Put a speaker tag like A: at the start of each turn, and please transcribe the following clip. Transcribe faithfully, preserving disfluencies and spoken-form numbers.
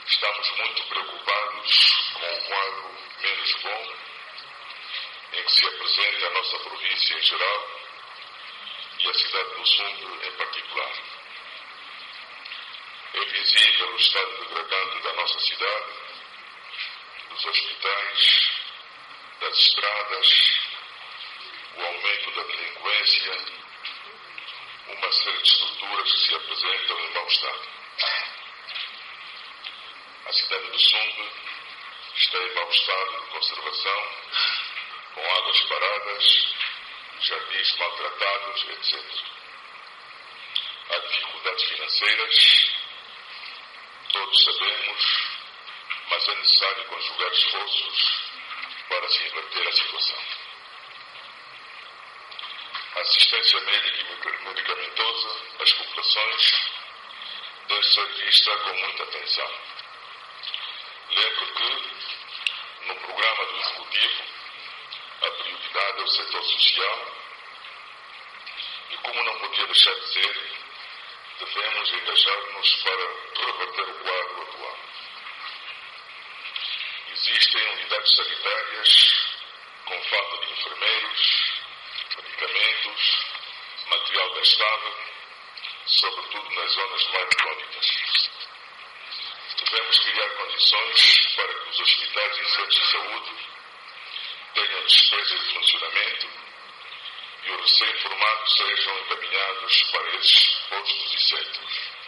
A: Estamos muito preocupados com o quadro menos bom em que se apresenta a nossa província em geral e a cidade do Sumbre em particular. É visível o estado degradante da nossa cidade, dos hospitais, das estradas, o aumento da delinquência, uma série de estruturas que se apresentam em mau estado. A cidade do Sumbre está em mau estado de conservação, com águas paradas, jardins maltratados, etcétera. Há dificuldades financeiras, todos sabemos, mas é necessário conjugar esforços para se inverter a situação. A assistência médica e medicamentosa às populações deve ser vista com muita atenção. Lembro que, no programa do Executivo, a prioridade é o setor social e, como não podia deixar de ser, devemos engajar-nos para reverter o quadro atual. Existem unidades sanitárias com falta de enfermeiros, medicamentos, material gastável, sobretudo nas zonas mais recônditas. Devemos criar condições para que os hospitais e centros de saúde tenham despesas de funcionamento e os recém-formados sejam encaminhados para esses postos e centros.